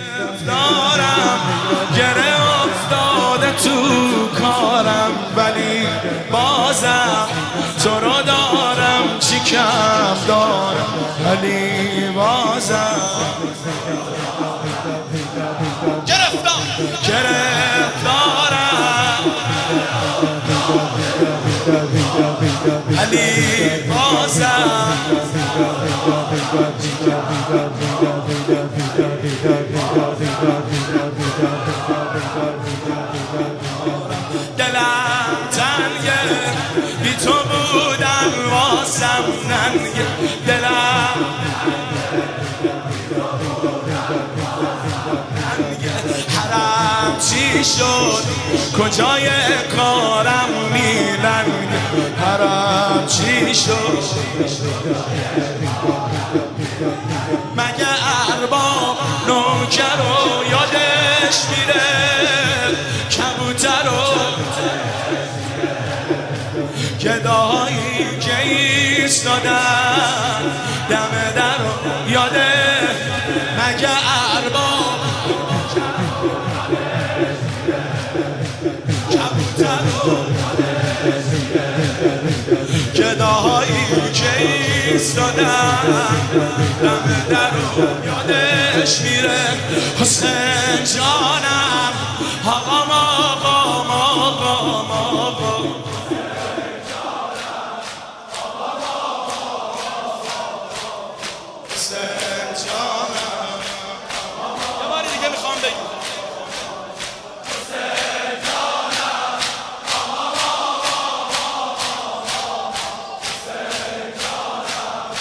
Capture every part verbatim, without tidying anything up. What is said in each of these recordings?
دارم گره افتاده تو کارم، ولی بازم تو رو دارم، چی کم دارم ولی بازم گرفتار گرفتارم، ولی بازم دلم تنگه، بی تو بودن واسم ننگه، دلم حرم چی شد کجای کارم میلنگه، حرم چی شد مگه ارباب نوکر رو یادش میره، کبوتر رو گدایی که ایستادن دم در رو یاده، مگه ارباب کبوتر رو گدایی که ایستادن دم در رو یادش میره. حسین جانم آقام آقام آقام آقام حسین جانم، یه باری دیگه میخوام بگم حسین جانم حسین جانم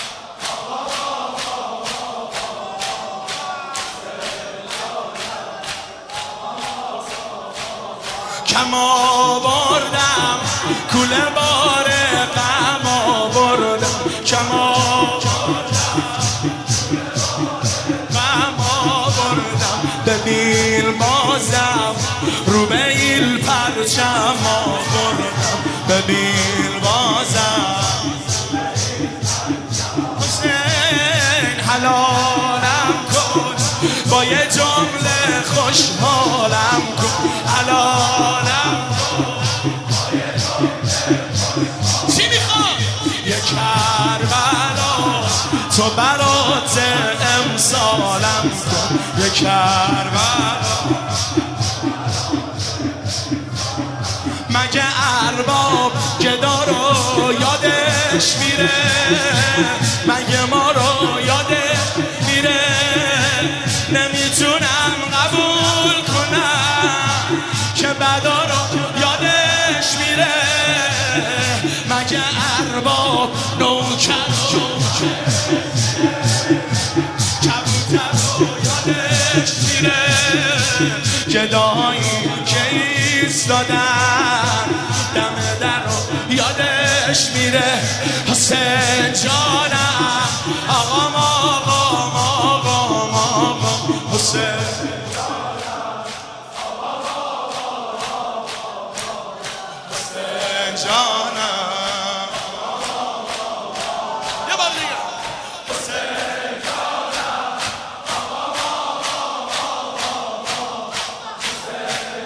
کما بردم کوله بار غم آوردم، کما غم آوردم، ببین بازم رو به این پرچم آوردم، ببین بازم حسین حلالم کن، با یه جمله خوشحالم کن، حلالم چی میخواد؟ یه کربلا تو برات امسالم کن، یه کربلا مگه ارباب گدا رو یادش میره، مگه ما رو یادش میره، نمیتونم قبول کنم که بدا رو یادش میره، مگه ارباب نوکر کبوتر رو یادش میره، گدایی که ایستادن دم در رو یادش میره. حسین جانم آقام آقام آقام آقام حسین حسین جانم، یه بار دیگه حسین جانم حسین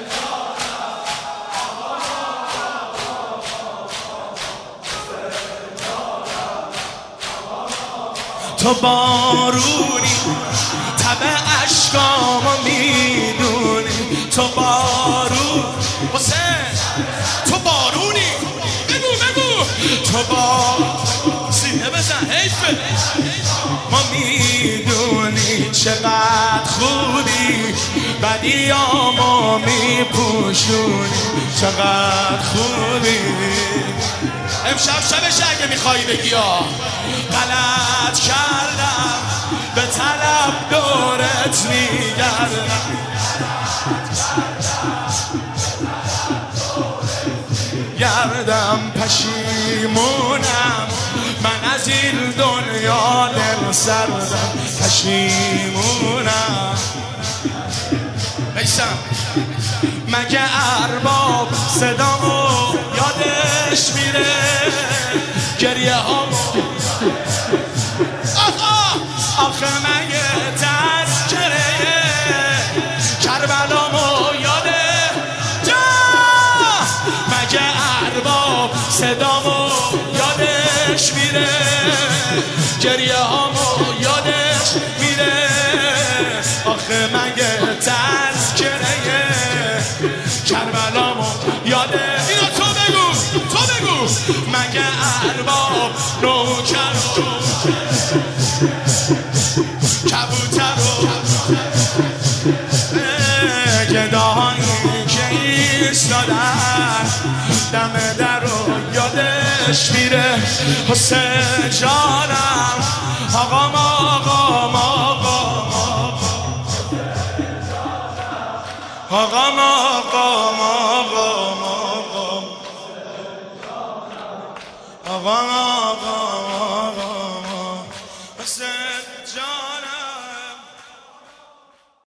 جانم تو بارونی تب اشکامو میدونی، تو بارون حسین تو بارونی، بگو بگو تو بارون سینه بزن حیفه، ما میدونی چقدر خوبی بدیامو میپوشونی، چقدر خوبی امشب شبش اگه میخوایی بگی آه غلط کردم به طلب دورت میگردم، گردم پشیمونم من از این دنیا دل سردم، پشیمونم بیشم مگه ارباب صدامو یادش میره، گریه هامو آخه آخه مگه تذکره آخه مگه تذکره کربلامو یاده اینو تو بگو تو بگو مگه ارباب نوکر و کبوتر و گداهایی که ایستادن دم در رو یادش میره حسین جانم آقام آقام آقام آقام آقام آقام آقام آقام